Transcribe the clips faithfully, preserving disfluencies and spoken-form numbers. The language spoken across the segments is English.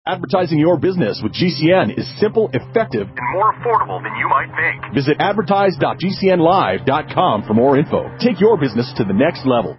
Advertising your business with G C N is simple, effective, and more affordable than you might think. Visit advertise dot g c n live dot com for more info. Take your business to the next level.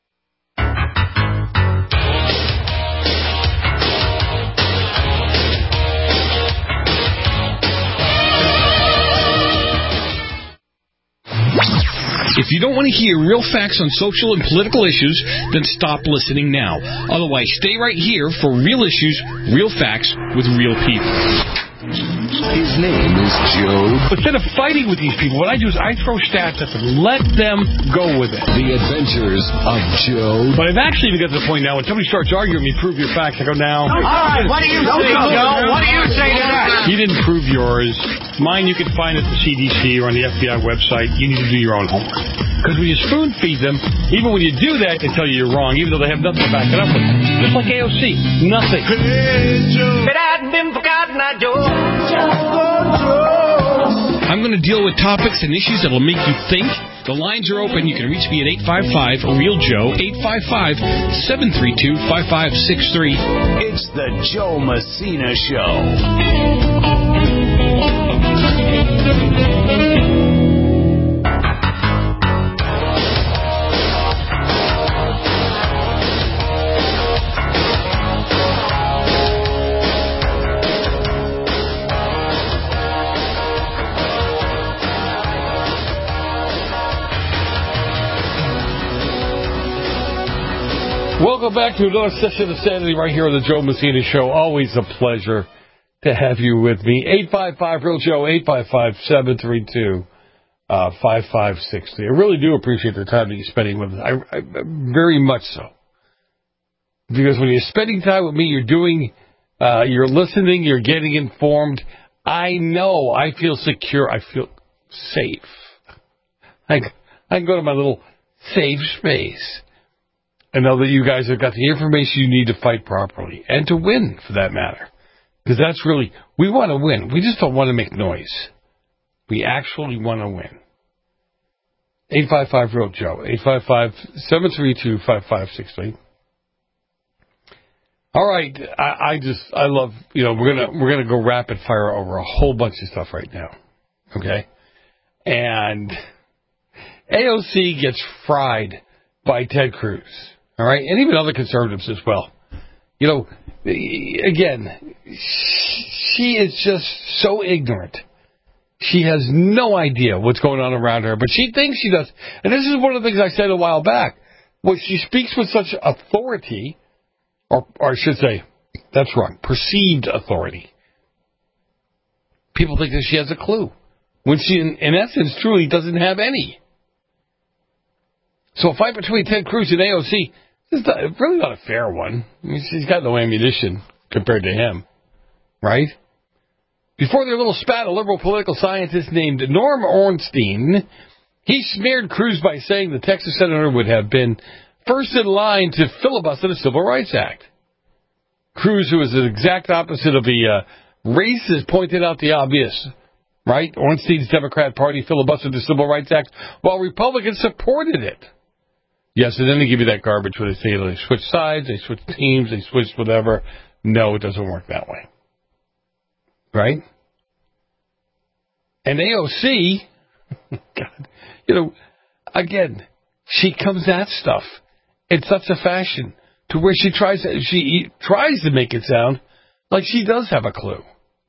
If you don't want to hear real facts on social and political issues, then stop listening now. Otherwise, stay right here for real issues, real facts, with real people. His name is Joe. Instead of fighting with these people, what I do is I throw stats at them. Let them go with it. The Adventures of Joe. But I've actually even got to the point now when somebody starts arguing with me, prove your facts, I go, now. All right, what do you say, Joe? What do you say to that? He didn't prove yours. Mine you can find at the C D C or on the F B I website. You need to do your own homework. Because when you spoon feed them, even when you do that, they tell you you're wrong, even though they have nothing to back it up with. Just like A O C. Nothing. If it hadn't been for God, not Joe. I'm going to deal with topics and issues that will make you think. The lines are open. You can reach me at eight five five, real Joe, eight five five, seven three two, five five six three. It's the Joe Messina Show. Welcome back to another session of Sanity right here on the Joe Messina Show. Always a pleasure to have you with me. eight five five, real Joe, eight five five, seven three two, five five six three. I really do appreciate the time that you're spending with us. I, I, very much so. Because when you're spending time with me, you're doing, uh, you're listening, you're getting informed. I know, I feel secure, I feel safe. I, I can go to my little safe space. And know that you guys have got the information you need to fight properly and to win, for that matter. Because that's really, we want to win. We just don't want to make noise. We actually want to win. eight five five, real Joe, eight five five, seven three two, five five six three. All right, I, I just, I love, you know, we're gonna we're gonna go rapid fire over a whole bunch of stuff right now, okay? And A O C gets fried by Ted Cruz. All right, and even other conservatives as well. You know, again, she is just so ignorant. She has no idea what's going on around her, but she thinks she does. And this is one of the things I said a while back. Well, she speaks with such authority, or, or I should say, that's wrong, perceived authority. People think that she has a clue, when she, in, in essence, truly doesn't have any. So a fight between Ted Cruz and A O C is not, really not a fair one. I mean, she's got no ammunition compared to him, right? Before their little spat, a liberal political scientist named Norm Ornstein, he smeared Cruz by saying the Texas senator would have been first in line to filibuster the Civil Rights Act. Cruz, who is the exact opposite of the uh, racist, pointed out the obvious, right? Ornstein's Democrat Party filibustered the Civil Rights Act while Republicans supported it. Yes, and then they give you that garbage where they say you know, they switch sides, they switch teams, they switch whatever. No, it doesn't work that way. Right? And A O C, God, you know, again, she comes at stuff in such a fashion to where she tries to, she tries to make it sound like she does have a clue.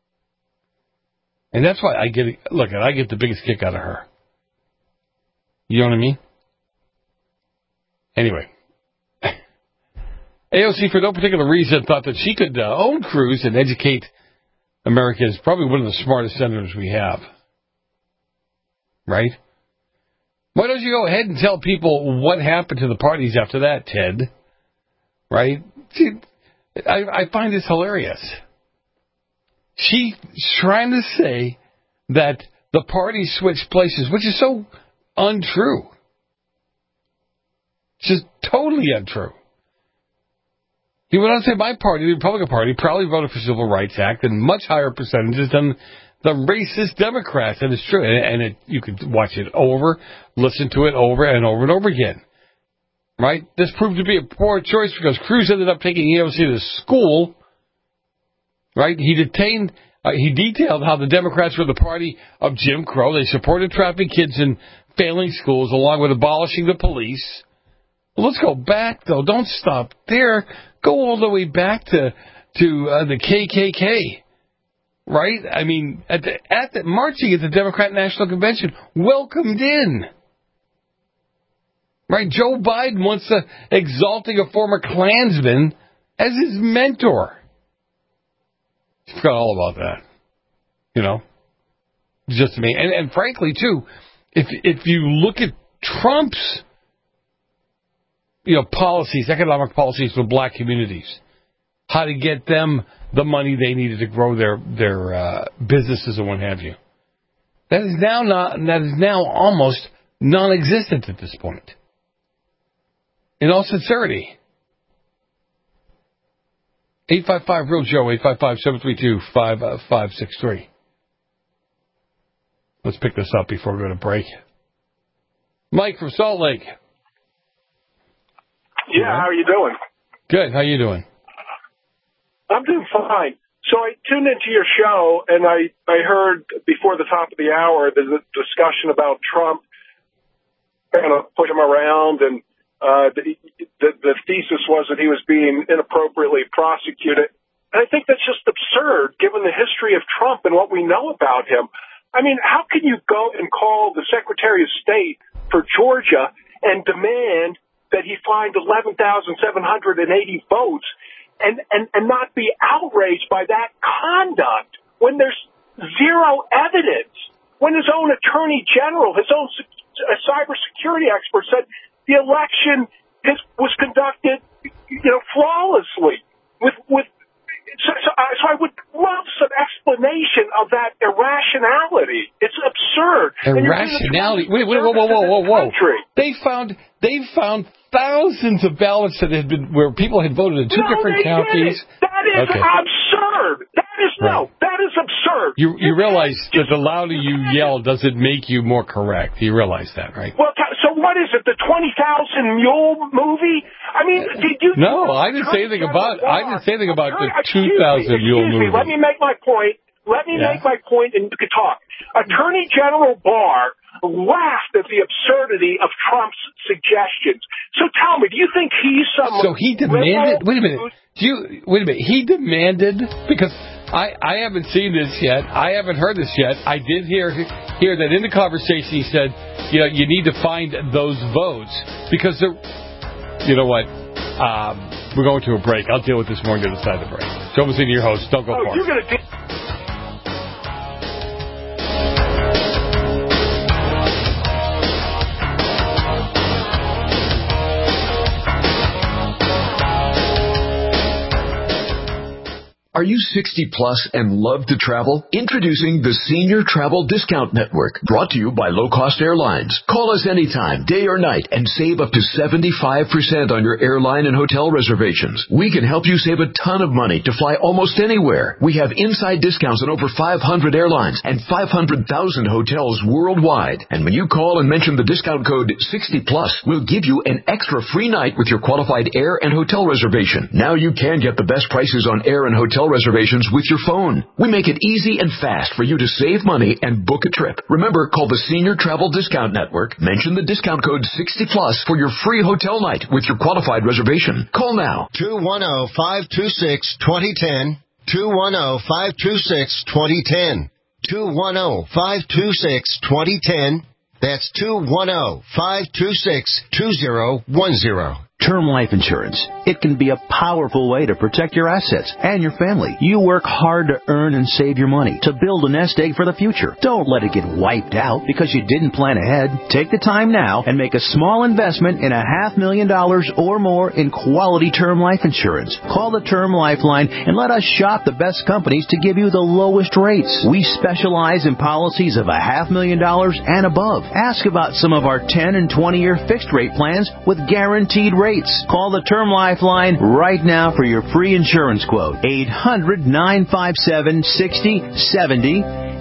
And that's why I get, look, I get the biggest kick out of her. You know what I mean? Anyway, A O C, for no particular reason, thought that she could uh, own Cruz and educate America is probably one of the smartest senators we have. Right? Why don't you go ahead and tell people what happened to the parties after that, Ted? Right? See, I, I find this hilarious. She's trying to say that the parties switched places, which is so untrue. It's just totally untrue. He went on to say my party, the Republican Party, proudly voted for Civil Rights Act in much higher percentages than the racist Democrats. And it's true. And, and it, you could watch it over, listen to it over and over and over again. Right? This proved to be a poor choice because Cruz ended up taking A O C to school right? He detained, uh, he detailed how the Democrats were the party of Jim Crow. They supported trapping kids in failing schools along with abolishing the police. Well, let's go back, though. Don't stop there. Go all the way back to to uh, the K K K, right? I mean, at the, at the marching at the Democrat National Convention, welcomed in. Right, Joe Biden wants to exalting a former Klansman as his mentor. Forgot all about that. You know, just me. And, and frankly, too, if if you look at Trump's, you know, policies, economic policies for black communities, how to get them the money they needed to grow their their uh, businesses and what have you, that is now not that is now almost non-existent at this point. In all sincerity. eight five five real Joe, eight five five, seven three two, five five six three. Let's pick this up before we go to break. Mike from Salt Lake. Yeah, how are you doing? Good, how you doing? I'm doing fine. So I tuned into your show, and I, I heard before the top of the hour there's a discussion about Trump kind of put him around, and Uh, the, the, the thesis was that he was being inappropriately prosecuted. And I think that's just absurd, given the history of Trump and what we know about him. I mean, how can you go and call the Secretary of State for Georgia and demand that he find eleven thousand seven hundred eighty votes and, and, and not be outraged by that conduct when there's zero evidence? When his own Attorney General, his own cybersecurity expert said the election is, was conducted, you know, flawlessly. With with, so, so, I, so I would love some explanation of that irrationality. It's absurd. Irrationality. Wait, wait, whoa, whoa, whoa, whoa, whoa! They found they found thousands of ballots that had been where people had voted in two no, different they counties. Didn't. That is okay. absurd. That is right. no. That is absurd. You you realize that the louder you yell doesn't make you more correct. You realize that, right? Well, so what is it? The twenty thousand Mule movie? I mean, did you? No, I didn't say anything about. I didn't say anything about the two thousand Mule movie. Let me make my point. Let me yeah. make my point, and you can talk. Attorney General Barr laughed at the absurdity of Trump's suggestions. So tell me, do you think he's some? So he demanded. Wait a minute. Do you wait a minute? He demanded because I I haven't seen this yet. I haven't heard this yet. I did hear hear that in the conversation he said, you know, you need to find those votes because the. You know what? Um, we're going to a break. I'll deal with this more on the other side of the break. Joe Massini, your host. Don't go oh, far. You're gonna de- Are you sixty plus and love to travel? Introducing the Senior Travel Discount Network, brought to you by Low Cost Airlines. Call us anytime, day or night, and save up to seventy-five percent on your airline and hotel reservations. We can help you save a ton of money to fly almost anywhere. We have inside discounts on over five hundred airlines and five hundred thousand hotels worldwide. And when you call and mention the discount code sixty plus, we'll give you an extra free night with your qualified air and hotel reservation. Now you can get the best prices on air and hotel reservations with your phone. We make it easy and fast for you to save money and book a trip. Remember, call the Senior Travel Discount Network. Mention the discount code sixty plus for your free hotel night with your qualified reservation. Call now. two one zero, five two six, two zero one zero. two one zero, five two six, two zero one zero. two one zero, five two six, two zero one zero. That's two one zero, five two six, two zero one zero. Term life insurance. It can be a powerful way to protect your assets and your family. You work hard to earn and save your money to build a nest egg for the future. Don't let it get wiped out because you didn't plan ahead. Take the time now and make a small investment in a half million dollars or more in quality term life insurance. Call the Term Lifeline and let us shop the best companies to give you the lowest rates. We specialize in policies of a half million dollars and above. Ask about some of our ten and twenty year fixed rate plans with guaranteed rates. Call the Term Lifeline right now for your free insurance quote. eight hundred, nine five seven, six zero seven zero.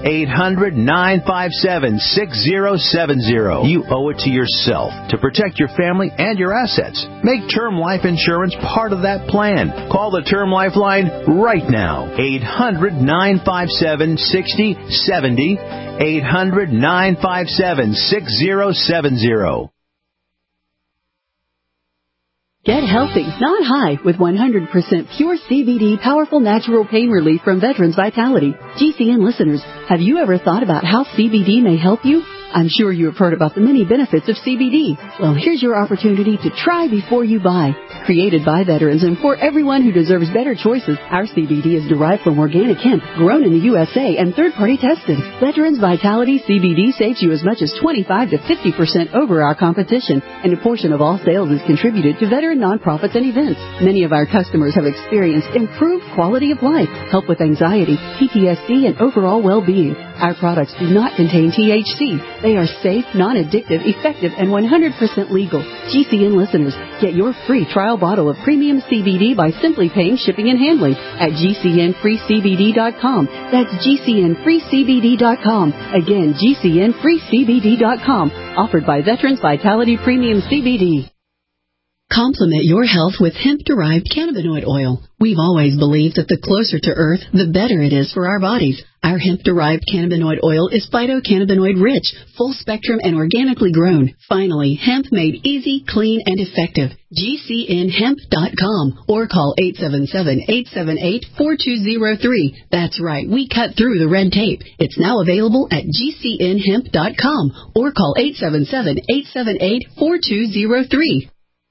eight hundred, nine five seven, six zero seven zero. You owe it to yourself to protect your family and your assets. Make term life insurance part of that plan. Call the Term Life line right now. eight hundred, nine five seven, six zero seven zero. eight hundred, nine five seven, six zero seven zero. Get healthy, not high, with one hundred percent pure C B D powerful natural pain relief from Veterans Vitality. G C N listeners, have you ever thought about how C B D may help you? I'm sure you have heard about the many benefits of C B D. Well, here's your opportunity to try before you buy. Created by veterans and for everyone who deserves better choices, our C B D is derived from organic hemp, grown in the U S A and third-party tested. Veterans Vitality C B D saves you as much as twenty-five to fifty percent over our competition, and a portion of all sales is contributed to veteran nonprofits and events. Many of our customers have experienced improved quality of life, help with anxiety, P T S D, and overall well-being. Our products do not contain T H C. They are safe, non-addictive, effective, and one hundred percent legal. G C N listeners, get your free trial bottle of premium C B D by simply paying shipping and handling at G C N free C B D dot com. That's G C N free C B D dot com. Again, G C N free C B D dot com. Offered by Veterans Vitality Premium C B D. Complement your health with hemp-derived cannabinoid oil. We've always believed that the closer to Earth, the better it is for our bodies. Our hemp-derived cannabinoid oil is phytocannabinoid-rich, full-spectrum, and organically grown. Finally, hemp made easy, clean, and effective. G C N hemp dot com or call eight seven seven, eight seven eight, four two zero three. That's right, we cut through the red tape. It's now available at G C N hemp dot com or call eight seven seven, eight seven eight, four two zero three.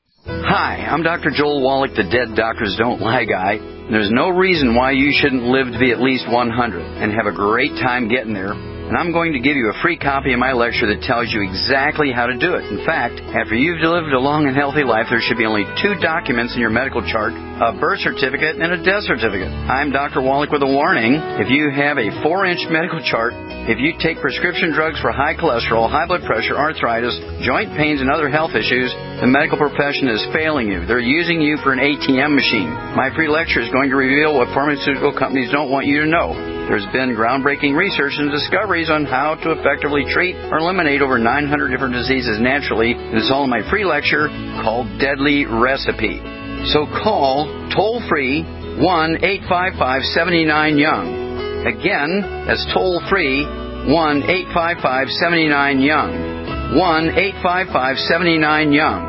Hi, I'm Doctor Joel Wallach, the Dead Doctors Don't Lie guy. There's no reason why you shouldn't live to be at least one hundred and have a great time getting there. And I'm going to give you a free copy of my lecture that tells you exactly how to do it. In fact, after you've lived a long and healthy life, there should be only two documents in your medical chart, a birth certificate and a death certificate. I'm Doctor Wallach with a warning. If you have a four-inch medical chart, if you take prescription drugs for high cholesterol, high blood pressure, arthritis, joint pains, and other health issues, the medical profession is failing you. They're using you for an A T M machine. My free lecture is going to reveal what pharmaceutical companies don't want you to know. There's been groundbreaking research and discoveries on how to effectively treat or eliminate over nine hundred different diseases naturally. This is all in my free lecture called Deadly Recipe. So call toll-free one eight five five, seven nine, young. Again, that's toll-free one eight five five, seven nine, young. one eight five five, seven nine, young.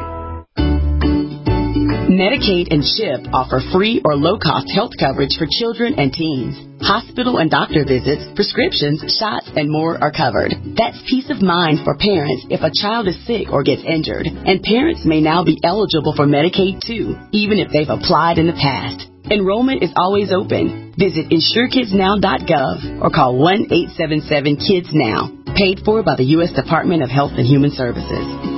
Medicaid and CHIP offer free or low-cost health coverage for children and teens. Hospital and doctor visits, prescriptions, shots, and more are covered. That's peace of mind for parents if a child is sick or gets injured. And parents may now be eligible for Medicaid, too, even if they've applied in the past. Enrollment is always open. Visit insure kids now dot gov or call one eight seven seven, kids now. Paid for by the U S Department of Health and Human Services.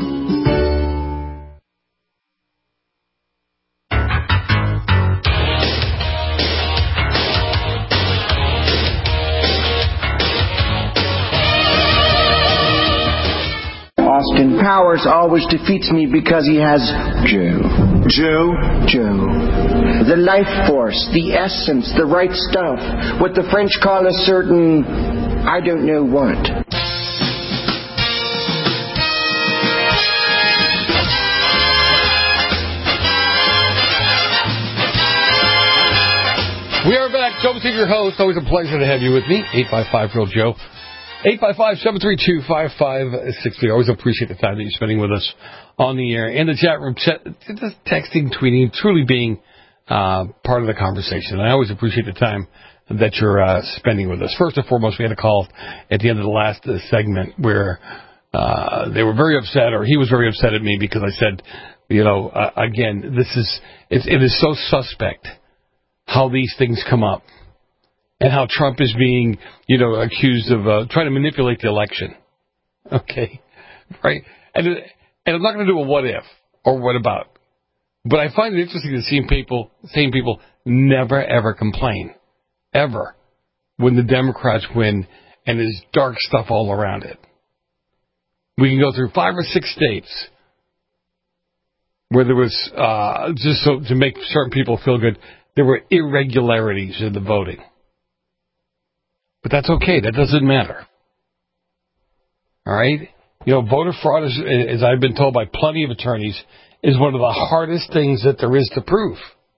Austin Powers always defeats me because he has Joe. Joe? Joe. The life force, the essence, the right stuff. What the French call a certain, I don't know what. We are back. Joe Messina, your host. Always a pleasure to have you with me. eight five five, real Joe. eight five five, seven three two, five five six three. Always appreciate the time that you're spending with us on the air. In the chat room, just texting, tweeting, truly being uh, part of the conversation. I always appreciate the time that you're uh, spending with us. First and foremost, we had a call at the end of the last uh, segment where uh, they were very upset, or he was very upset at me because I said, you know, uh, again, this is it, it is so suspect how these things come up. And how Trump is being, you know, accused of uh, trying to manipulate the election. Okay, right? And and I'm not going to do a what if or what about, but I find it interesting to see people, same people, never ever complain, ever, when the Democrats win and there's dark stuff all around it. We can go through five or six states where there was uh, just so to make certain people feel good, there were irregularities in the voting. But that's okay. That doesn't matter. All right? You know, voter fraud, is, as I've been told by plenty of attorneys, is one of the hardest things that there is to prove.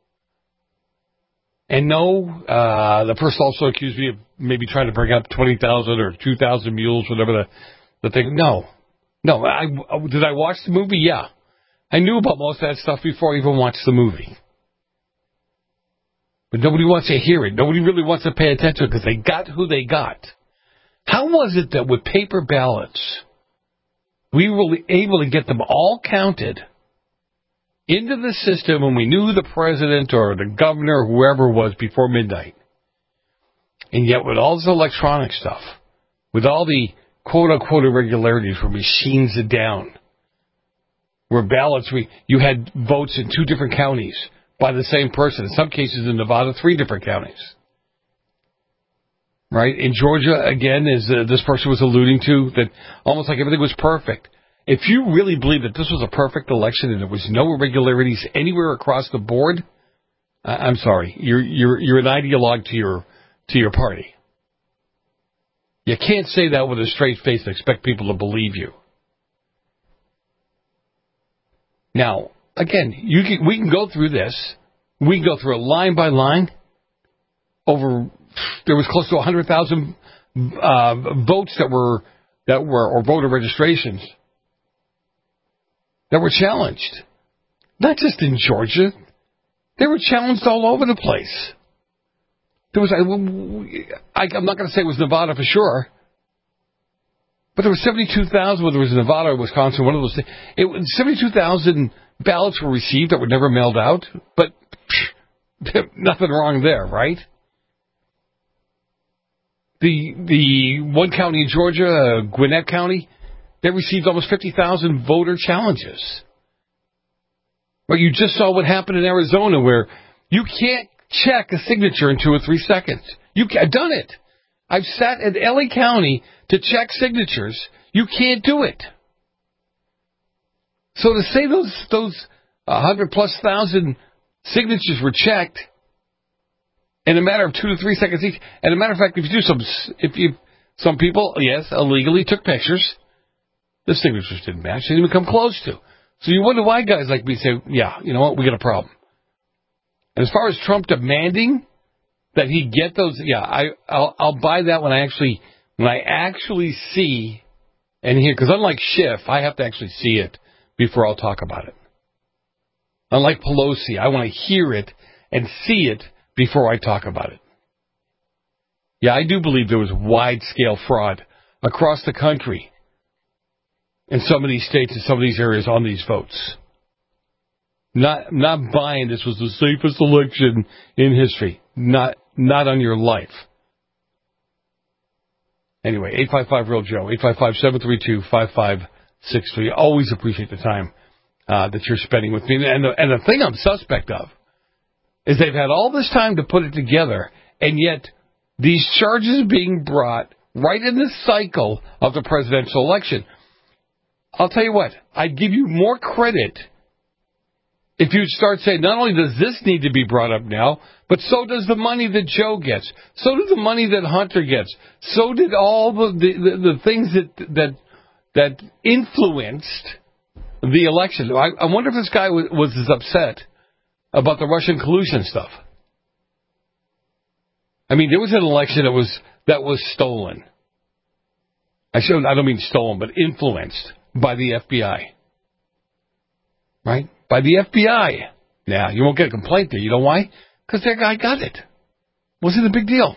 And no, uh, the person also accused me of maybe trying to bring up twenty thousand or two thousand mules, whatever the, the thing. No. No. I, did I watch the movie? Yeah. I knew about most of that stuff before I even watched the movie. But nobody wants to hear it. Nobody really wants to pay attention because they got who they got. How was it that with paper ballots, we were able to get them all counted into the system when we knew who the president or the governor or whoever was before midnight? And yet with all this electronic stuff, with all the quote-unquote irregularities where machines it down, where ballots, we you had votes in two different counties by the same person. In some cases in Nevada, three different counties. Right? In Georgia, again, as uh, this person was alluding to, that almost like everything was perfect. If you really believe that this was a perfect election and there was no irregularities anywhere across the board, uh, I'm sorry, you're you're you're an ideologue to your to your party. You can't say that with a straight face and expect people to believe you. Now, again, you can, we can go through this. We can go through it line by line. Over, there was close to one hundred thousand uh, votes that were that were or voter registrations that were challenged. Not just in Georgia, they were challenged all over the place. There was, I, I'm not going to say it was Nevada for sure, but there were seventy-two thousand, whether it was Nevada or Wisconsin, one of those things. It, seventy-two thousand ballots were received that were never mailed out, but pff, nothing wrong there, right? The the one county in Georgia, uh, Gwinnett County, they received almost fifty thousand voter challenges. But you just saw what happened in Arizona, where you can't check a signature in two or three seconds. You can, I've done it. I've sat at L A County to check signatures. You can't do it. So to say those those one hundred plus thousand signatures were checked in a matter of two to three seconds each, and a matter of fact, if you do some, if you some people, yes, illegally took pictures, the signatures didn't match. They didn't even come close to. So you wonder why guys like me say, yeah, you know what, we got a problem. And as far as Trump demanding that he get those, yeah, I, I'll, I'll buy that when I actually, when I actually see and hear, because unlike Schiff, I have to actually see it before I'll talk about it. Unlike Pelosi, I want to hear it and see it before I talk about it. Yeah, I do believe there was wide-scale fraud across the country in some of these states and some of these areas on these votes. Not not buying this was the safest election in history. Not not on your life. Anyway, eight five five real Joe, eight five five, seven three two, five five six three. Always appreciate the time uh, that you're spending with me. And the, and the thing I'm suspect of is they've had all this time to put it together, and yet these charges being brought right in the cycle of the presidential election. I'll tell you what, I'd give you more credit if you'd start saying, not only does this need to be brought up now, but so does the money that Joe gets. So does the money that Hunter gets. So did all the, the, the, the things that, that, that influenced the election. I, I wonder if this guy was, was as upset about the Russian collusion stuff. I mean, there was an election that was, that was stolen. I should, I don't mean stolen, but influenced by the F B I. Right? By the F B I. Now, you won't get a complaint there. You know why? Because that guy got it. Wasn't a big deal.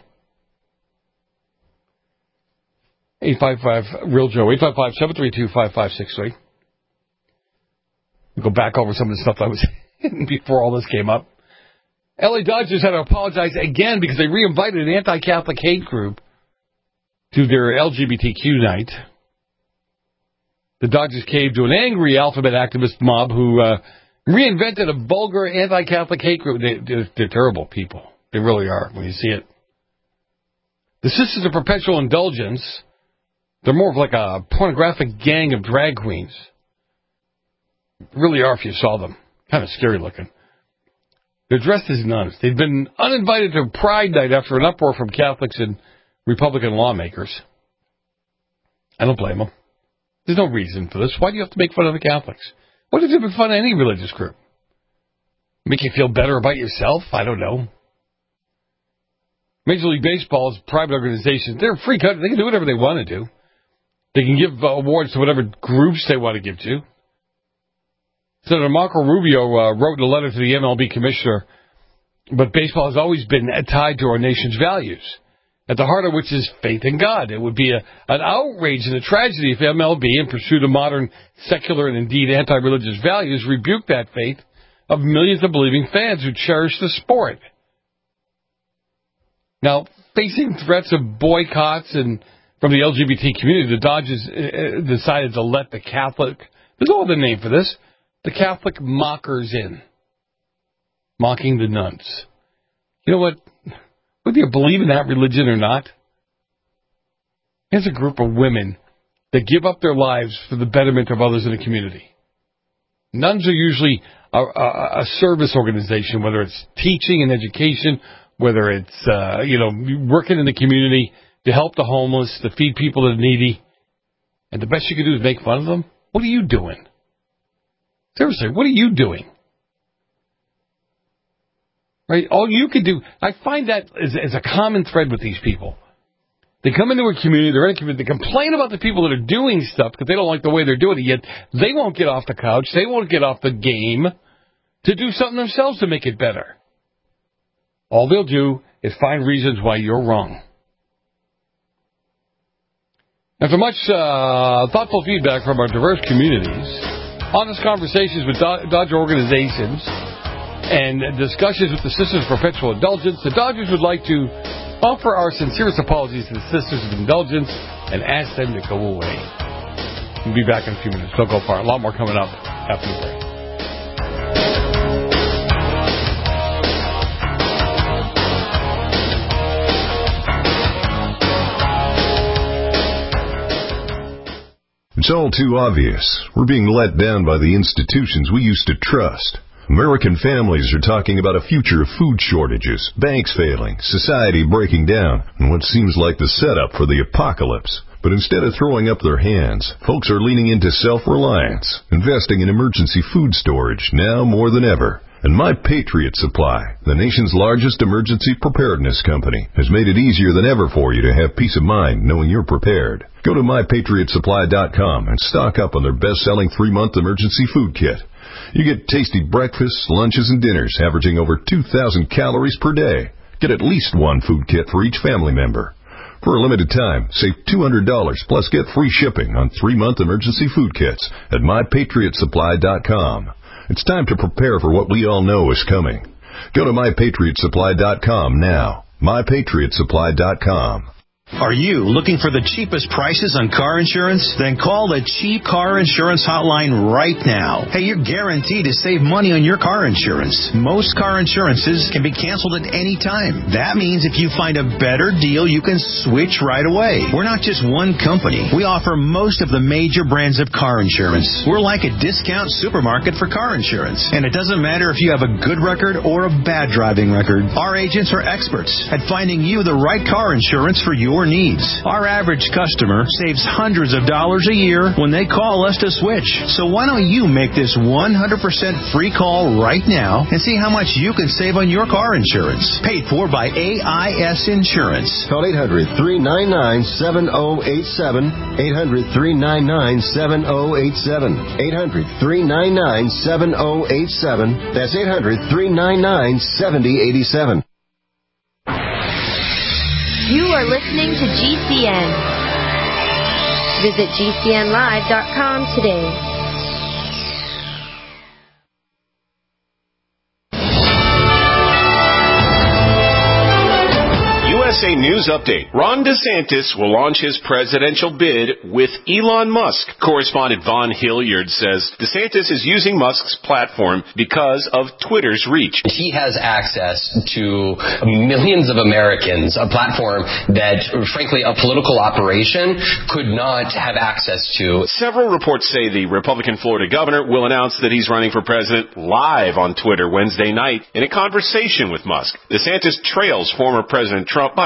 eight five five real Joe, eight five five, seven three two, five five six three. We'll go back over some of the stuff that was before all this came up. L A Dodgers had to apologize again because they re-invited an anti-Catholic hate group to their L G B T Q night. The Dodgers caved to an angry alphabet activist mob who uh, reinvented a vulgar anti-Catholic hate group. They, they're, they're terrible people. They really are when you see it. The Sisters of Perpetual Indulgence, they're more of like a pornographic gang of drag queens. Really are if you saw them. Kind of scary looking. They're dressed as nuns. They've been uninvited to Pride Night after an uproar from Catholics in Republican lawmakers. I don't blame them. There's no reason for this. Why do you have to make fun of the Catholics? What do you make fun of any religious group? Make you feel better about yourself? I don't know. Major League Baseball is a private organization. They're a free country. They can do whatever they want to do. They can give uh, awards to whatever groups they want to give to. Senator Marco Rubio uh, wrote in a letter to the M L B commissioner, but baseball has always been tied to our nation's values, at the heart of which is faith in God. It would be a, an outrage and a tragedy if M L B, in pursuit of modern secular and indeed anti-religious values, rebuked that faith of millions of believing fans who cherish the sport. Now, facing threats of boycotts and from the L G B T community, the Dodgers uh, decided to let the Catholic, there's no other name for this, the Catholic mockers in, mocking the nuns. You know what? Whether you believe in that religion or not, here's a group of women that give up their lives for the betterment of others in the community. Nuns are usually a, a, a service organization, whether it's teaching and education, whether it's, uh, you know, working in the community to help the homeless, to feed people that are needy. And the best you can do is make fun of them? What are you doing? Seriously, what are you doing? Right? All you can do, I find that is, is a common thread with these people. They come into a community, they're in a community, they complain about the people that are doing stuff because they don't like the way they're doing it, yet they won't get off the couch, they won't get off the game to do something themselves to make it better. All they'll do is find reasons why you're wrong. After much uh, thoughtful feedback from our diverse communities, honest conversations with Do- Dodger organizations, and discussions with the Sisters of Perpetual Indulgence, the Dodgers would like to offer our sincerest apologies to the Sisters of Indulgence and ask them to go away. We'll be back in a few minutes. Don't go far. A lot more coming up after the break. It's all too obvious. We're being let down by the institutions we used to trust. American families are talking about a future of food shortages, banks failing, society breaking down, and what seems like the setup for the apocalypse. But instead of throwing up their hands, folks are leaning into self-reliance, investing in emergency food storage now more than ever. And My Patriot Supply, the nation's largest emergency preparedness company, has made it easier than ever for you to have peace of mind knowing you're prepared. Go to my patriot supply dot com and stock up on their best-selling three-month emergency food kit. You get tasty breakfasts, lunches, and dinners averaging over two thousand calories per day. Get at least one food kit for each family member. For a limited time, save two hundred dollars plus get free shipping on three-month emergency food kits at my patriot supply dot com. It's time to prepare for what we all know is coming. Go to my patriot supply dot com now. my patriot supply dot com. Are you looking for the cheapest prices on car insurance? Then call the Cheap Car Insurance Hotline right now. Hey, you're guaranteed to save money on your car insurance. Most car insurances can be canceled at any time. That means if you find a better deal, you can switch right away. We're not just one company. We offer most of the major brands of car insurance. We're like a discount supermarket for car insurance. And it doesn't matter if you have a good record or a bad driving record. Our agents are experts at finding you the right car insurance for your needs. Our average customer saves hundreds of dollars a year when they call us to switch. So why don't you make this one hundred percent free call right now and see how much you can save on your car insurance. Paid for by A I S Insurance. Call eight hundred, three nine nine, seven oh eight seven. eight hundred, three nine nine, seven oh eight seven. eight hundred, three nine nine, seven oh eight seven. That's eight hundred, three nine nine, seven oh eight seven. You are listening to G C N. Visit G C N live dot com today. U S A News Update. Ron DeSantis will launch his presidential bid with Elon Musk. Correspondent Vaughn Hilliard says DeSantis is using Musk's platform because of Twitter's reach. He has access to millions of Americans, a platform that, frankly, a political operation could not have access to. Several reports say the Republican Florida governor will announce that he's running for president live on Twitter Wednesday night in a conversation with Musk. DeSantis trails former President Trump by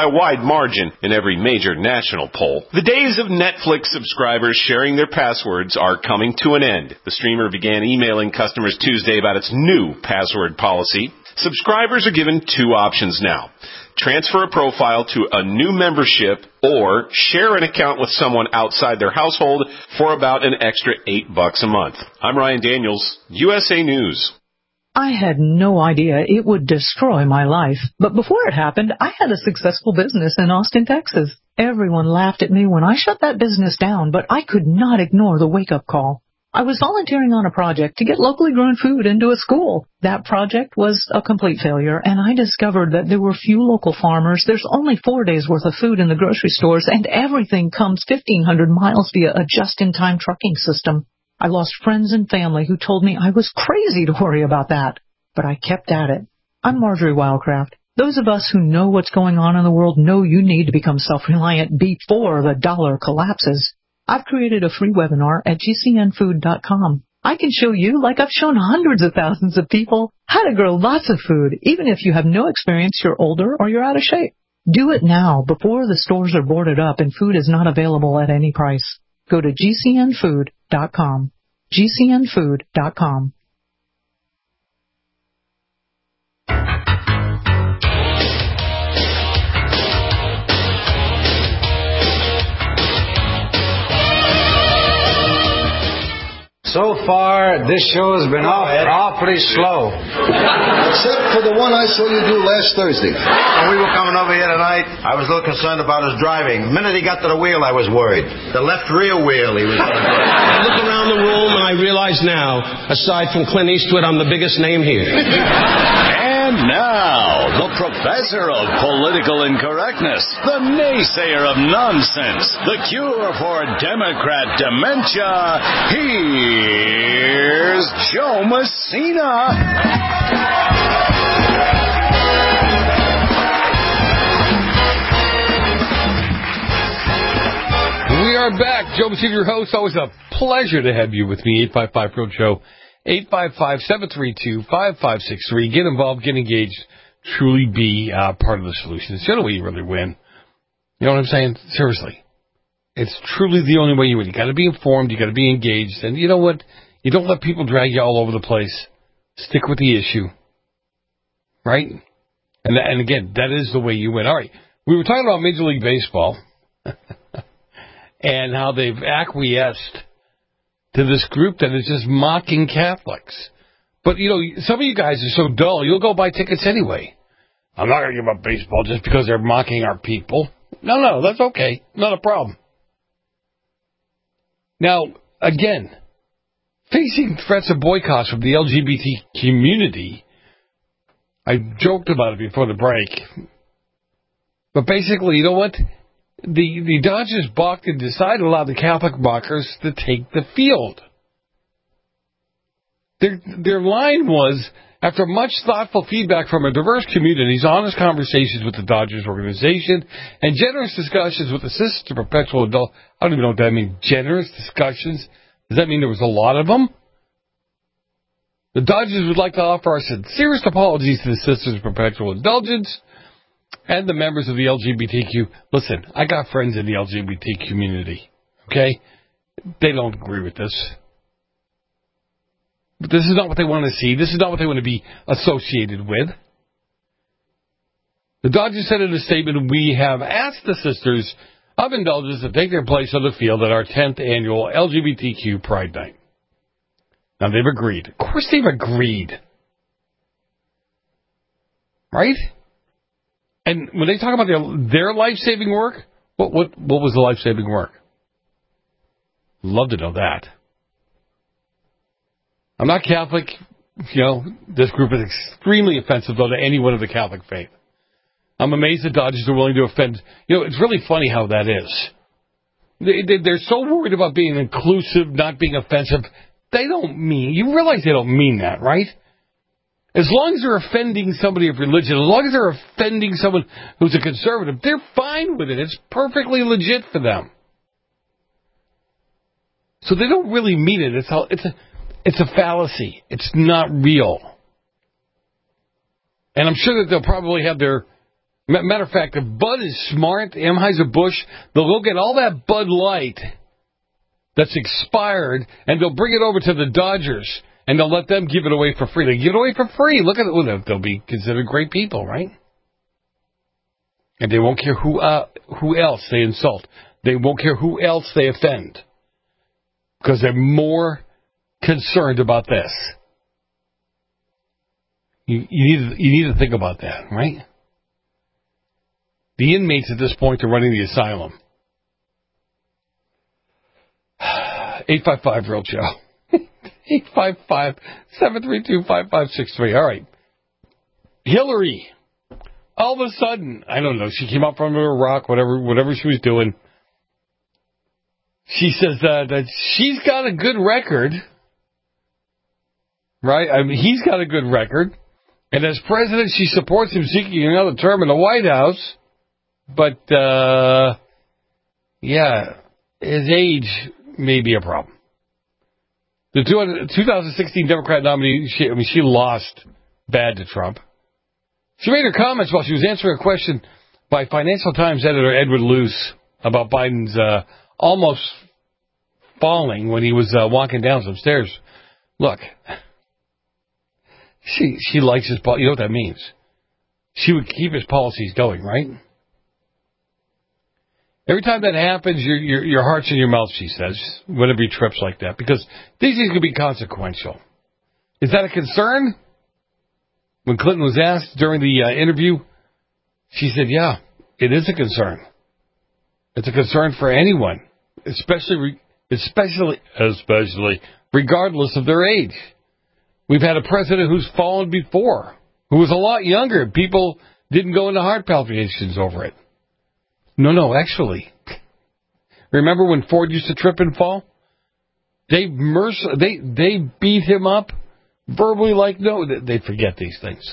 a wide margin in every major national poll. The days of Netflix subscribers sharing their passwords are coming to an end. The streamer began emailing customers Tuesday about its new password policy. Subscribers are given two options now. Transfer a profile to a new membership or share an account with someone outside their household for about an extra eight bucks a month. I'm Ryan Daniels, U S A News. I had no idea it would destroy my life. But before it happened, I had a successful business in Austin, Texas. Everyone laughed at me when I shut that business down, but I could not ignore the wake-up call. I was volunteering on a project to get locally grown food into a school. That project was a complete failure, and I discovered that there were few local farmers. There's only four days' worth of food in the grocery stores, and everything comes fifteen hundred miles via a just-in-time trucking system. I lost friends and family who told me I was crazy to worry about that, but I kept at it. I'm Marjorie Wildcraft. Those of us who know what's going on in the world know you need to become self-reliant before the dollar collapses. I've created a free webinar at G C N food dot com. I can show you, like I've shown hundreds of thousands of people, how to grow lots of food, even if you have no experience, you're older, or you're out of shape. Do it now, before the stores are boarded up and food is not available at any price. Go to G C N food dot com. G C N food dot com. So far, this show has been off, awfully slow. Except for the one I saw you do last Thursday. When we were coming over here tonight, I was a little concerned about his driving. The minute he got to the wheel, I was worried. The left rear wheel, he was... I look around the room and I realize now, aside from Clint Eastwood, I'm the biggest name here. And now, the professor of political incorrectness, the naysayer of nonsense, the cure for Democrat dementia, here's Joe Messina. We are back. Joe Messina, your host. Always a pleasure to have you with me. eight five five Real Joe. eight five five, seven three two, five five six three. Get involved, get engaged, truly be uh, part of the solution. It's the only way you really win. You know what I'm saying? Seriously. It's truly the only way you win. You got to be informed, you got to be engaged, and you know what? You don't let people drag you all over the place. Stick with the issue. Right? And, that, and again, that is the way you win. All right. We were talking about Major League Baseball and how they've acquiesced to this group that is just mocking Catholics. But, you know, some of you guys are so dull, you'll go buy tickets anyway. I'm not going to give up baseball just because they're mocking our people. No, no, that's okay. Not a problem. Now, again, facing threats of boycotts from the L G B T community, I joked about it before the break. But basically, you know what? The the Dodgers balked and decided to allow the Catholic mockers to take the field. Their their line was, after much thoughtful feedback from a diverse community, honest conversations with the Dodgers organization, and generous discussions with the Sisters of Perpetual Adult. I don't even know what that means. Generous discussions? Does that mean there was a lot of them? The Dodgers would like to offer our sincerest apologies to the Sisters of Perpetual Indulgence and the members of the L G B T Q. Listen, I got friends in the L G B T community, okay? They don't agree with this. But this is not what they want to see. This is not what they want to be associated with. The Dodgers said in a statement, we have asked the Sisters of Indulgence to take their place on the field at our tenth annual L G B T Q Pride Night. Now, they've agreed. Of course they've agreed. Right? And when they talk about their, their life-saving work, what, what, what was the life-saving work? Love to know that. I'm not Catholic. You know, this group is extremely offensive, though, to anyone of the Catholic faith. I'm amazed the Dodgers are willing to offend. You know, it's really funny how that is. They, they, they're so worried about being inclusive, not being offensive. They don't mean, you realize they don't mean that, right? As long as they're offending somebody of religion, as long as they're offending someone who's a conservative, they're fine with it. It's perfectly legit for them. So they don't really mean it. It's, all, it's, a, it's a fallacy. It's not real. And I'm sure that they'll probably have their Matter of fact, if Bud is smart, Anheuser-Busch, they'll go get all that Bud Light that's expired, and they'll bring it over to the Dodgers, and they'll let them give it away for free. They give it away for free. Look at it. Well, they'll be considered great people, right? And they won't care who uh, who else they insult. They won't care who else they offend, because they're more concerned about this. You, you need you need to think about that, right? The inmates at this point are running the asylum. eight five five, real Joe. eight five five, seven three two, five five six three. All right. Hillary. All of a sudden, I don't know, she came up from a rock, whatever whatever she was doing. She says uh, that she's got a good record. Right? I mean, he's got a good record. And as president, she supports him seeking another term in the White House. But, uh, yeah, his age may be a problem. The two thousand sixteen Democrat nominee, she, I mean, she lost bad to Trump. She made her comments while she was answering a question by Financial Times editor Edward Luce about Biden's uh, almost falling when he was uh, walking down some stairs. Look, she she likes his policy. You know what that means? She would keep his policies going, right? Every time that happens, your, your your heart's in your mouth, she says, whenever he trips like that, because these things can be consequential. Is that a concern? When Clinton was asked during the uh, interview, she said, yeah, it is a concern. It's a concern for anyone, especially, especially, especially, regardless of their age. We've had a president who's fallen before, who was a lot younger. People didn't go into heart palpitations over it. No, no, actually. Remember when Ford used to trip and fall? They merc- they they beat him up verbally like no. They forget these things.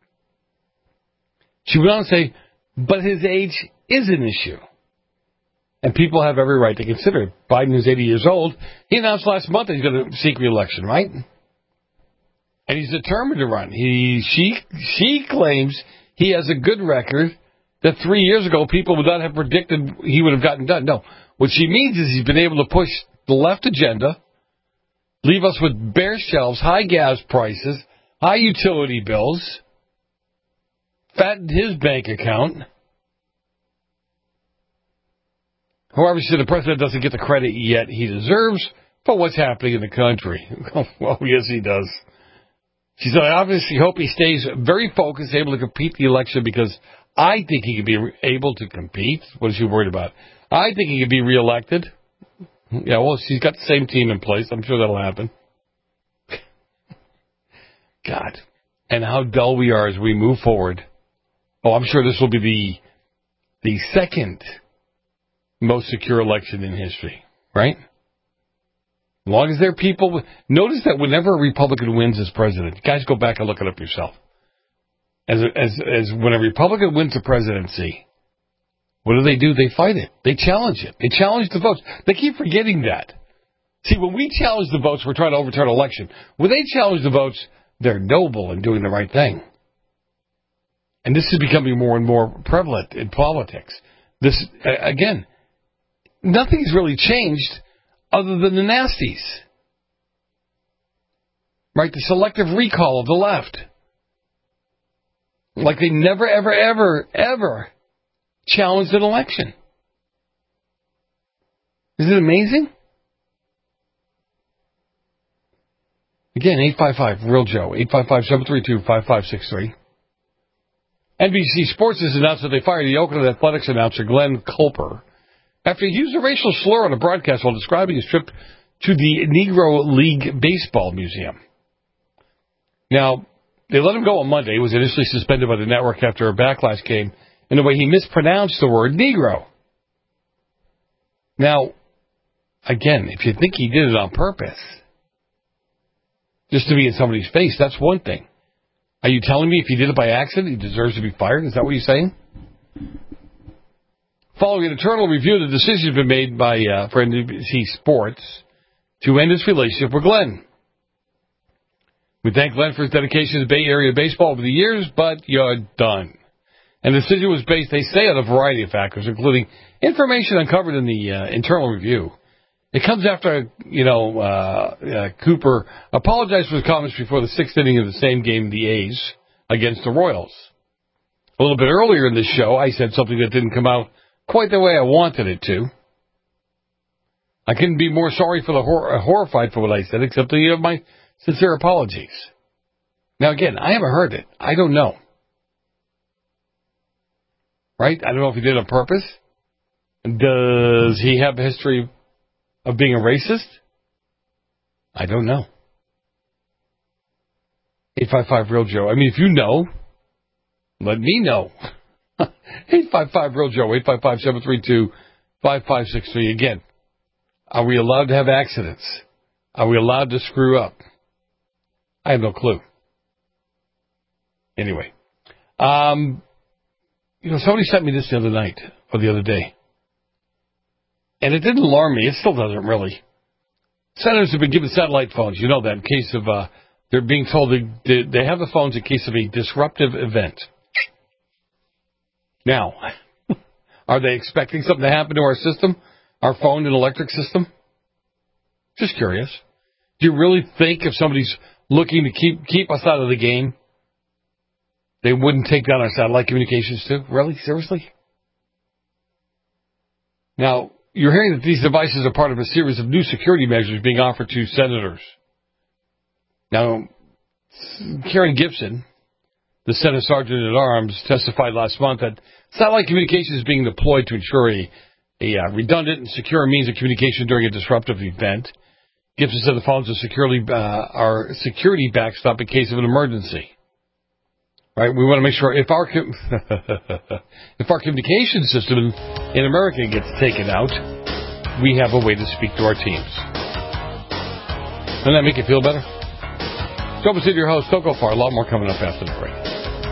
She went on to say, but his age is an issue. And people have every right to consider it. Biden is eighty years old. He announced last month that he's going to seek re-election, right? And he's determined to run. He she she claims he has a good record that three years ago people would not have predicted he would have gotten done. No. What she means is he's been able to push the left agenda, leave us with bare shelves, high gas prices, high utility bills, fatten his bank account. However, she said the president doesn't get the credit yet he deserves for what's happening in the country. Well, yes, he does. She said, I obviously hope he stays very focused, able to compete the election, because I think he can be able to compete. What is she worried about? I think he can be reelected. Yeah, well, she's got the same team in place. I'm sure that'll happen. God. And how dull we are as we move forward. Oh, I'm sure this will be the the second most secure election in history, right? As long as there are people... Notice that whenever a Republican wins as president, guys, go back and look it up yourself. As as as when a Republican wins the presidency, what do they do? They fight it. They challenge it. They challenge the votes. They keep forgetting that. See, when we challenge the votes, we're trying to overturn an election. When they challenge the votes, they're noble in doing the right thing. And this is becoming more and more prevalent in politics. This, again, nothing's really changed other than the nasties. Right? The selective recall of the left. Like they never, ever, ever, ever challenged an election. Isn't it amazing? Again, eight five five, Real Joe, eight five five, seven three two, five five six three. N B C Sports has announced that they fired the Oakland Athletics announcer Glenn Culper after he used a racial slur on a broadcast while describing his trip to the Negro League Baseball Museum. Now, they let him go on Monday. He was initially suspended by the network after a backlash came in the way he mispronounced the word Negro. Now, again, if you think he did it on purpose, just to be in somebody's face, that's one thing. Are you telling me if he did it by accident, he deserves to be fired? Is that what you're saying? Following an internal review, the decision has been made by uh, for N B C Sports to end his relationship with Glenn. We thank Glenn for his dedication to Bay Area baseball over the years, but you're done. And the decision was based, they say, on a variety of factors, including information uncovered in the uh, internal review. It comes after, you know, uh, uh, Cooper apologized for his comments before the sixth inning of the same game, the A's, against the Royals. A little bit earlier in this show, I said something that didn't come out quite the way I wanted it to. I couldn't be more sorry for the hor- horrified for what I said, except to give my sincere apologies. Now, again, I haven't heard it. I don't know. Right? I don't know if he did it on purpose. Does he have a history of being a racist? I don't know. eight five five Real Joe. I mean, if you know, let me know. eight five five Real Joe, eight five five, seven three two, five five six three. Again, are we allowed to have accidents? Are we allowed to screw up? I have no clue. Anyway, um, you know, somebody sent me this the other night, or the other day. And it didn't alarm me. It still doesn't really. Senators have been given satellite phones. You know that in case of, uh, they're being told they, they have the phones in case of a disruptive event. Now, are they expecting something to happen to our system? Our phone and electric system? Just curious. Do you really think if somebody's looking to keep keep us out of the game, they wouldn't take down our satellite communications too? Really? Seriously? Now, you're hearing that these devices are part of a series of new security measures being offered to senators. Now, Karen Gibson, the Senate Sergeant-at-Arms, testified last month that satellite communication is being deployed to ensure a, a uh, redundant and secure means of communication during a disruptive event. Gibson said the phones are securely uh, are security backstop in case of an emergency. Right? We want to make sure if our com- if our communication system in, in America gets taken out, we have a way to speak to our teams. Doesn't that make you feel better? Joe Messina, your host. Don't go far. A lot more coming up after the break.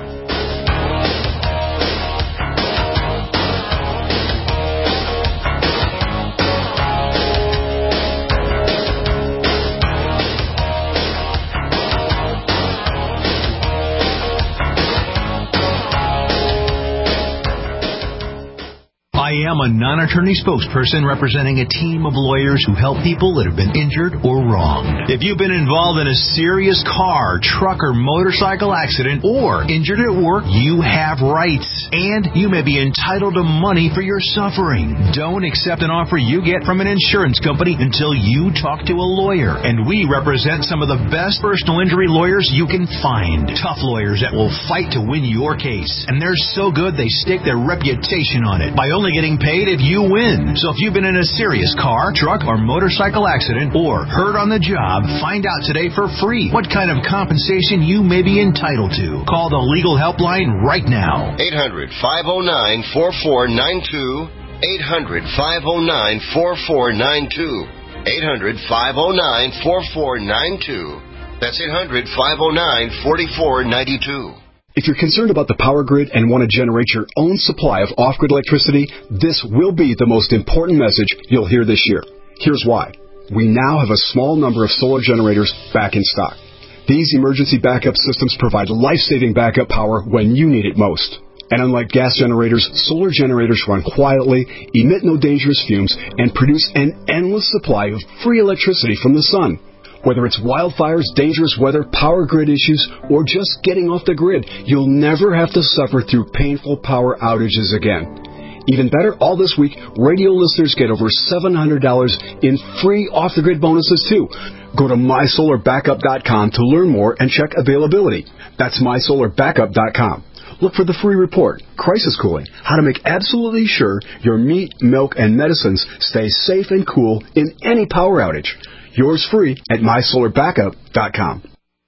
I am a non-attorney spokesperson representing a team of lawyers who help people that have been injured or wronged. If you've been involved in a serious car, truck, or motorcycle accident or injured at work, you have rights, and you may be entitled to money for your suffering. Don't accept an offer you get from an insurance company until you talk to a lawyer, and we represent some of the best personal injury lawyers you can find. Tough lawyers that will fight to win your case, and they're so good they stake their reputation on it by only getting paid if you win. So if you've been in a serious car, truck, or motorcycle accident or hurt on the job, find out today for free what kind of compensation you may be entitled to. Call the legal helpline right now. eight hundred, five oh nine, four four nine two. eight hundred, five oh nine, four four nine two. eight hundred, five oh nine, four four nine two. That's eight hundred, five oh nine, four four nine two. If you're concerned about the power grid and want to generate your own supply of off-grid electricity, this will be the most important message you'll hear this year. Here's why. We now have a small number of solar generators back in stock. These emergency backup systems provide life-saving backup power when you need it most. And unlike gas generators, solar generators run quietly, emit no dangerous fumes, and produce an endless supply of free electricity from the sun. Whether it's wildfires, dangerous weather, power grid issues, or just getting off the grid, you'll never have to suffer through painful power outages again. Even better, all this week, radio listeners get over seven hundred dollars in free off-the-grid bonuses, too. Go to my solar backup dot com to learn more and check availability. That's my solar backup dot com. Look for the free report, Crisis Cooling, how to make absolutely sure your meat, milk, and medicines stay safe and cool in any power outage. Yours free at my solar backup dot com.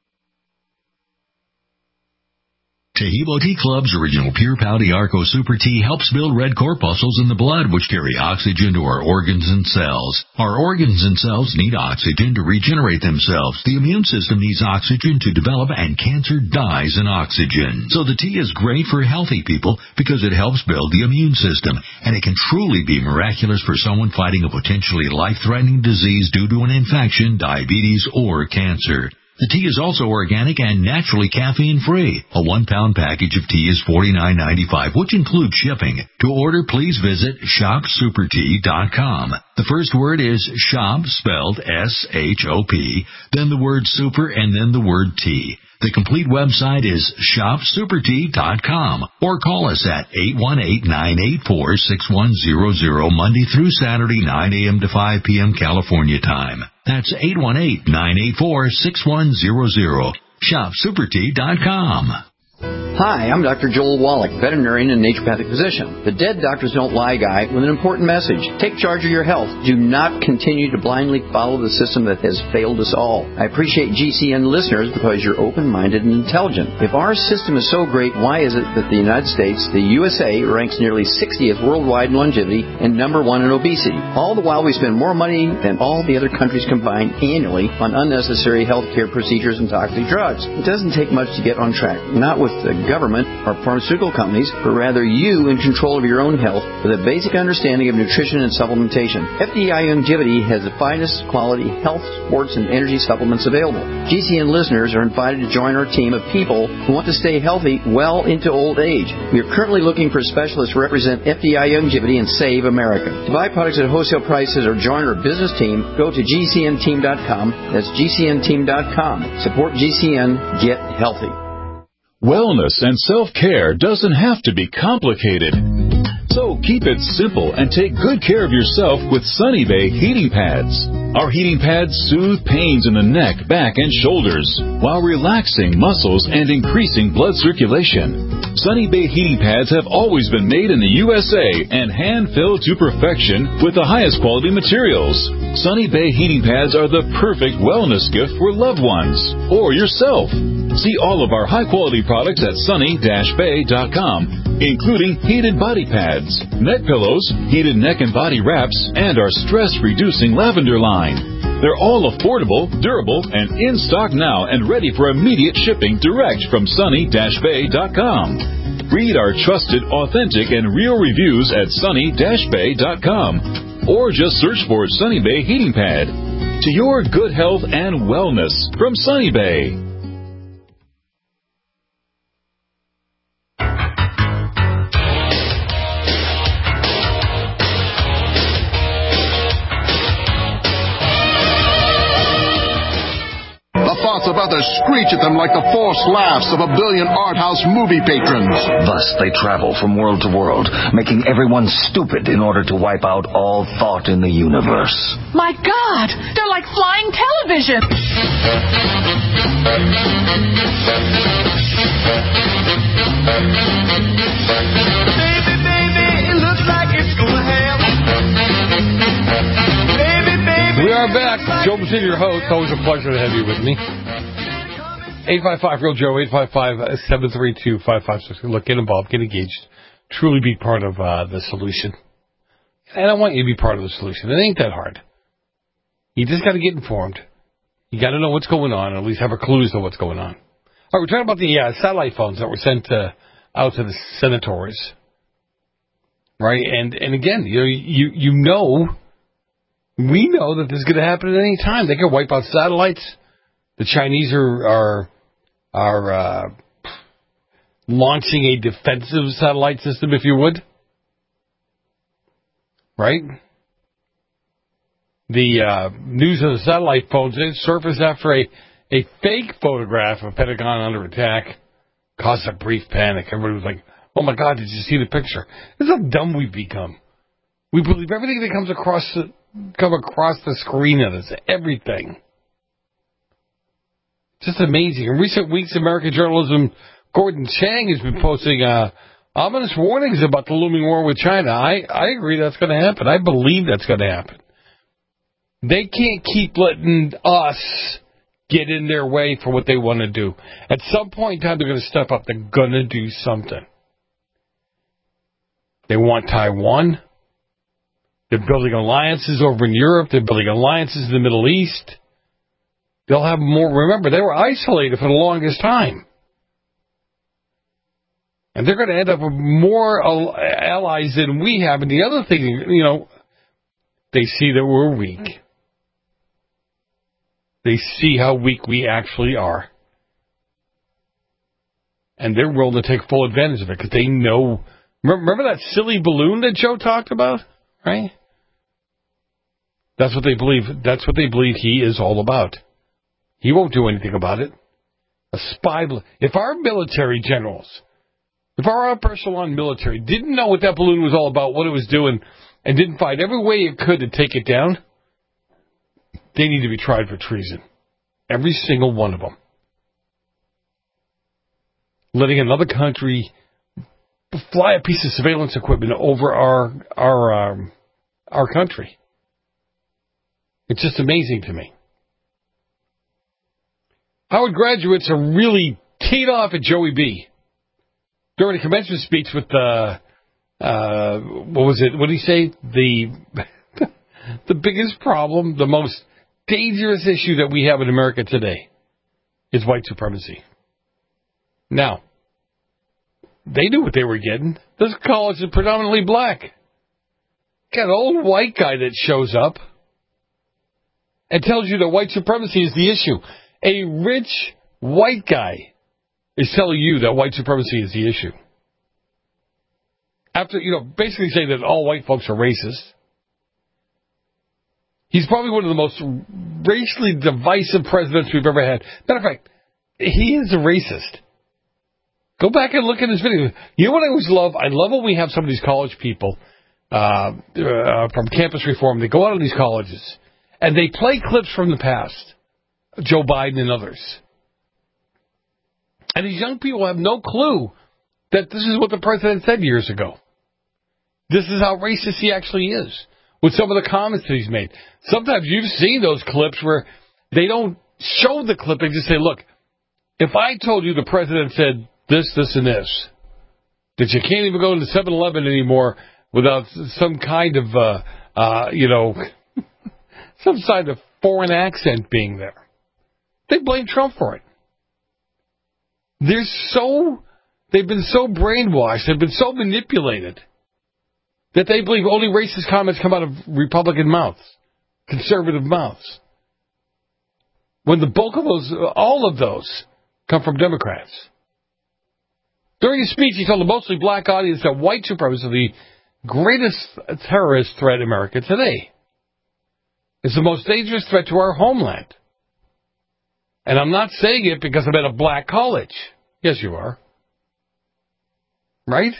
Taheebo Tea Club's original Pure Pouty Arco Super Tea helps build red corpuscles in the blood, which carry oxygen to our organs and cells. Our organs and cells need oxygen to regenerate themselves. The immune system needs oxygen to develop, and cancer dies in oxygen. So the tea is great for healthy people because it helps build the immune system, and it can truly be miraculous for someone fighting a potentially life-threatening disease due to an infection, diabetes, or cancer. The tea is also organic and naturally caffeine-free. A one-pound package of tea is forty-nine ninety-five, which includes shipping. To order, please visit shop super tea dot com. The first word is shop, spelled S H O P, then the word super, and then the word tea. The complete website is shop super tea dot com, or call us at eight one eight, nine eight four, six one zero zero Monday through Saturday, nine a.m. to five p.m. California time. That's eight one eight, nine eight four, six one zero zero. shop super tea dot com. Hi, I'm Doctor Joel Wallach, veterinarian and naturopathic physician. The Dead Doctors Don't Lie guy with an important message. Take charge of your health. Do not continue to blindly follow the system that has failed us all. I appreciate G C N listeners because you're open-minded and intelligent. If our system is so great, why is it that the United States, the U S A, ranks nearly sixtieth worldwide in longevity and number one in obesity? All the while we spend more money than all the other countries combined annually on unnecessary health care procedures and toxic drugs. It doesn't take much to get on track. Not with the government or pharmaceutical companies, but rather you in control of your own health with a basic understanding of nutrition and supplementation. F D I Longevity has the finest quality health, sports, and energy supplements available. G C N listeners are invited to join our team of people who want to stay healthy well into old age. We are currently looking for specialists to represent F D I Longevity and Save America. To buy products at wholesale prices or join our business team, go to G C N team dot com. That's G C N team dot com. Support G C N. Get healthy. Wellness and self-care doesn't have to be complicated. So keep it simple and take good care of yourself with Sunny Bay heating pads. Our heating pads soothe pains in the neck, back, and shoulders while relaxing muscles and increasing blood circulation. Sunny Bay heating pads have always been made in the U S A and hand-filled to perfection with the highest quality materials. Sunny Bay heating pads are the perfect wellness gift for loved ones or yourself. See all of our high-quality products at sunny dash bay dot com, including heated body pads, neck pillows, heated neck and body wraps, and our stress-reducing lavender line. They're all affordable, durable, and in stock now and ready for immediate shipping direct from sunny dash bay dot com. Read our trusted, authentic, and real reviews at sunny dash bay dot com, or just search for Sunny Bay Heating Pad. To your good health and wellness from Sunny Bay. Of others screech at them like the false laughs of a billion art house movie patrons. Thus they travel from world to world, making everyone stupid in order to wipe out all thought in the universe. My God, they're like flying television. Baby, baby, it looks like it's gonna happen. Baby, baby. We are back. Joe Messina, your host. Always a pleasure to have you with me. eight five five, real Joe, eight five five, seven three two, five five six. Look, get involved, get engaged. Truly be part of uh, the solution. And I want you to be part of the solution. It ain't that hard. You just got to get informed. You got to know what's going on, or at least have a clue as to what's going on. All right, we're talking about the uh, satellite phones that were sent uh, out to the senators. Right? And and again, you know, you, you know, we know that this is going to happen at any time. They can wipe out satellites. The Chinese are are, are uh, launching a defensive satellite system, if you would. Right? The uh, news of the satellite phones surfaced after a, a fake photograph of Pentagon under attack caused a brief panic. Everybody was like, oh my God, did you see the picture? This is how dumb we've become. We believe everything that comes across the, come across the screen of us. Everything. Just amazing. In recent weeks, American journalism Gordon Chang has been posting uh, ominous warnings about the looming war with China. I, I agree that's going to happen. I believe that's going to happen. They can't keep letting us get in their way for what they want to do. At some point in time, they're going to step up. They're going to do something. They want Taiwan. They're building alliances over in Europe. They're building alliances in the Middle East. They'll have more. Remember, they were isolated for the longest time. And they're going to end up with more allies than we have. And the other thing, you know, they see that we're weak. They see how weak we actually are. And they're willing to take full advantage of it because they know. Remember that silly balloon that Joe talked about? Right? That's what they believe. That's what they believe he is all about. He won't do anything about it. A spy. If our military generals, if our upper echelon military didn't know what that balloon was all about, what it was doing, and didn't find every way it could to take it down, they need to be tried for treason. Every single one of them. Letting another country fly a piece of surveillance equipment over our our um, our country. It's just amazing to me. Howard graduates are really teed off at Joey B. During a commencement speech with the, uh, what was it, what did he say? The, the biggest problem, the most dangerous issue that we have in America today is white supremacy. Now, they knew what they were getting. This college is predominantly black. Got an old white guy that shows up and tells you that white supremacy is the issue. A rich white guy is telling you that white supremacy is the issue. After, you know, basically saying that all white folks are racist. He's probably one of the most racially divisive presidents we've ever had. Matter of fact, he is a racist. Go back and look at his video. You know what I always love? I love when we have some of these college people uh, uh, from campus reform. They go out of these colleges and they play clips from the past. Joe Biden and others. And these young people have no clue that this is what the president said years ago. This is how racist he actually is with some of the comments that he's made. Sometimes you've seen those clips where they don't show the clip. They just say, look, if I told you the president said this, this, and this, that you can't even go into seven eleven anymore without some kind of, uh, uh, you know, some kind of foreign accent being there. They blame Trump for it. They're so, they've been so brainwashed, they've been so manipulated that they believe only racist comments come out of Republican mouths, conservative mouths. When the bulk of those, all of those, come from Democrats. During his speech, he told a mostly black audience that white supremacy is the greatest terrorist threat in America today. It's the most dangerous threat to our homeland. And I'm not saying it because I'm at a black college. Yes, you are. Right?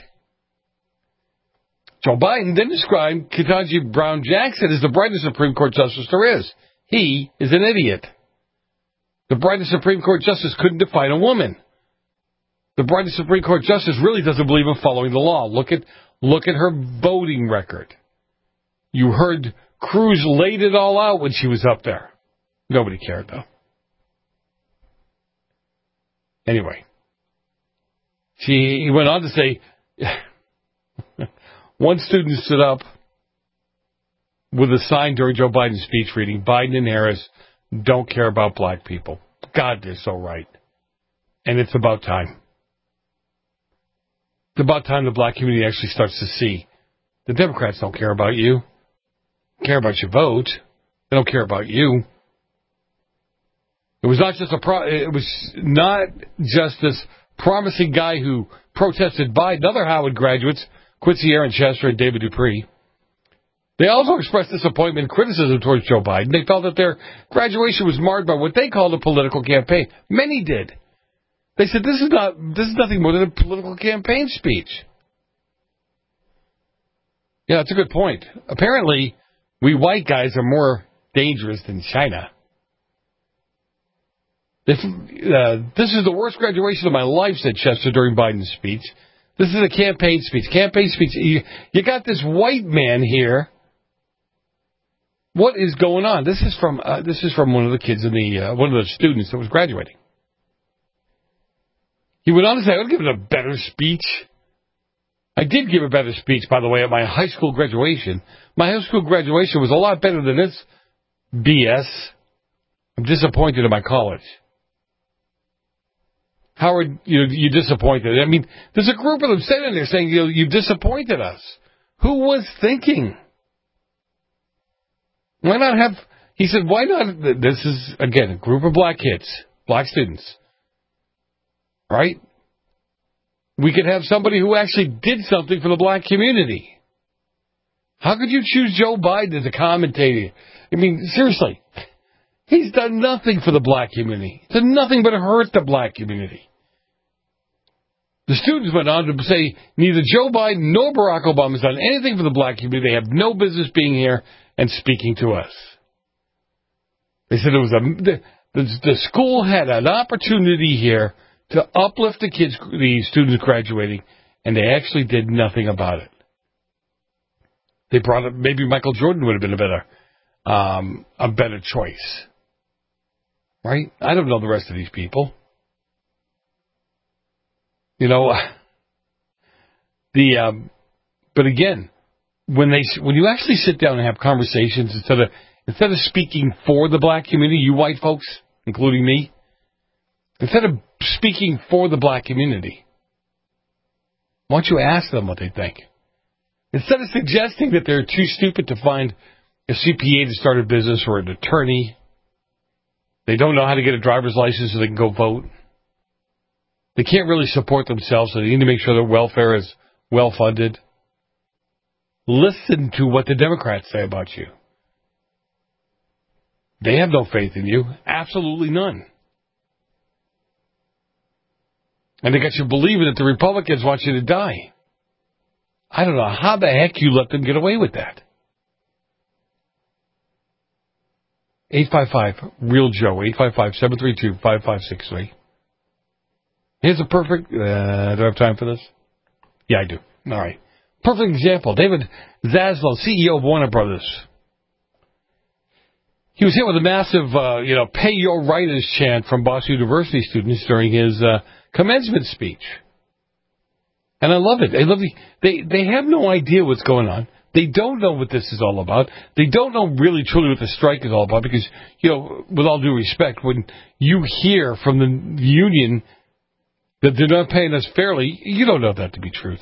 Joe Biden then described Ketanji Brown Jackson as the brightest Supreme Court justice there is. He is an idiot. The brightest Supreme Court justice couldn't define a woman. The brightest Supreme Court justice really doesn't believe in following the law. Look at look at her voting record. You heard Cruz laid it all out when she was up there. Nobody cared, though. Anyway, she he went on to say, one student stood up with a sign during Joe Biden's speech reading, Biden and Harris don't care about black people. God, they're so right. And it's about time. It's about time the black community actually starts to see the Democrats don't care about you. They care about your vote. They don't care about you. It was not just a pro- it was not just this promising guy who protested Biden. Other Howard graduates, Quincy Aaron Chester and David Dupree, they also expressed disappointment and criticism towards Joe Biden. They felt that their graduation was marred by what they called a political campaign. Many did. They said this is not this is nothing more than a political campaign speech. Yeah, that's a good point. Apparently, we white guys are more dangerous than China. This, uh, this is the worst graduation of my life, said Chester during Biden's speech. This is a campaign speech. Campaign speech. You, you got this white man here. What is going on? This is from uh, this is from one of the kids in the uh, one of the students that was graduating. He went on to say, "I would give it a better speech." I did give a better speech, by the way, at my high school graduation. My high school graduation was a lot better than this B S. I'm disappointed in my college. Howard, you you disappointed. I mean, there's a group of them sitting there saying, you know, you've disappointed us. Who was thinking? Why not have, He said, why not? This is, again, a group of black kids, black students, right? We could have somebody who actually did something for the black community. How could you choose Joe Biden as a commentator? I mean, seriously, he's done nothing for the black community. He's done nothing but hurt the black community. The students went on to say neither Joe Biden nor Barack Obama has done anything for the black community. They have no business being here and speaking to us. They said it was a the, the, the school had an opportunity here to uplift the kids, the students graduating, and they actually did nothing about it. They brought up maybe Michael Jordan would have been a better um, a better choice, right? I don't know the rest of these people. You know, the um, but again, when they when you actually sit down and have conversations instead of instead of speaking for the black community, you white folks, including me, instead of speaking for the black community, why don't you ask them what they think? Instead of suggesting that they're too stupid to find a C P A to start a business or an attorney, they don't know how to get a driver's license so they can go vote. They can't really support themselves, so they need to make sure their welfare is well funded. Listen to what the Democrats say about you. They have no faith in you. Absolutely none. And they got you believing that the Republicans want you to die. I don't know how the heck you let them get away with that. eight five five, real Joe, eight five five, seven three two, five five six three. Here's a perfect, uh, do I have time for this? Yeah, I do. All right. Perfect example. David Zaslav, C E O of Warner Brothers. He was hit with a massive, uh, you know, pay your writers chant from Boston University students during his uh, commencement speech. And I love it. I love the, they, they have no idea what's going on. They don't know what this is all about. They don't know really truly what the strike is all about because, you know, with all due respect, when you hear from the union that they're not paying us fairly, you don't know that to be truth.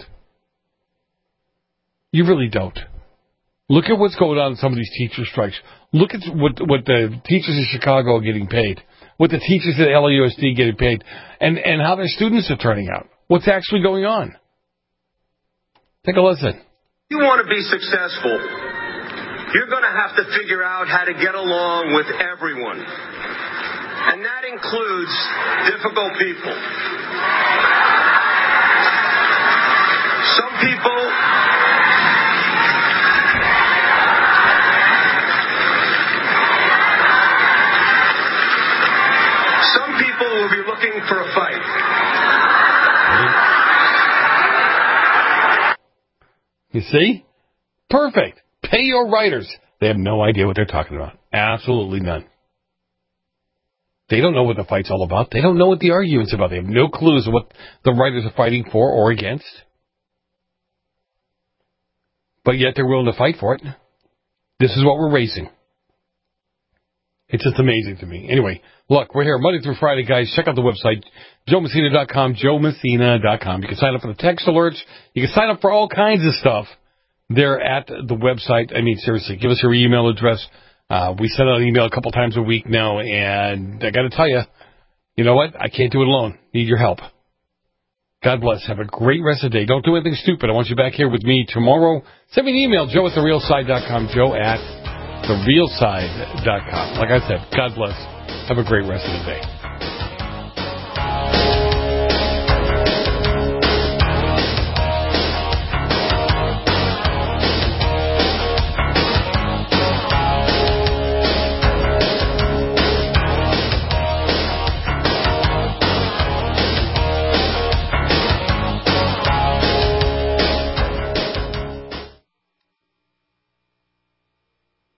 You really don't. Look at what's going on in some of these teacher strikes. Look at what what the teachers in Chicago are getting paid, what the teachers at L A U S D are getting paid, and, and how their students are turning out. What's actually going on? Take a listen. You want to be successful, you're going to have to figure out how to get along with everyone. And that includes difficult people. Some people some people will be looking for a fight. You see? Perfect. Pay your writers. They have no idea what they're talking about. Absolutely none. They don't know what the fight's all about. They don't know what the argument's about. They have no clues of what the writers are fighting for or against. But yet they're willing to fight for it. This is what we're raising. It's just amazing to me. Anyway, look, we're here Monday through Friday, guys. Check out the website, joe messina dot com, joe messina dot com. You can sign up for the text alerts. You can sign up for all kinds of stuff there at the website. I mean, seriously, give us your email address. Uh, we send out an email a couple times a week now, and I got to tell you, you know what? I can't do it alone. Need your help. God bless. Have a great rest of the day. Don't do anything stupid. I want you back here with me tomorrow. Send me an email, joe at the real side dot com, joe at the real side dot com. Like I said, God bless. Have a great rest of the day.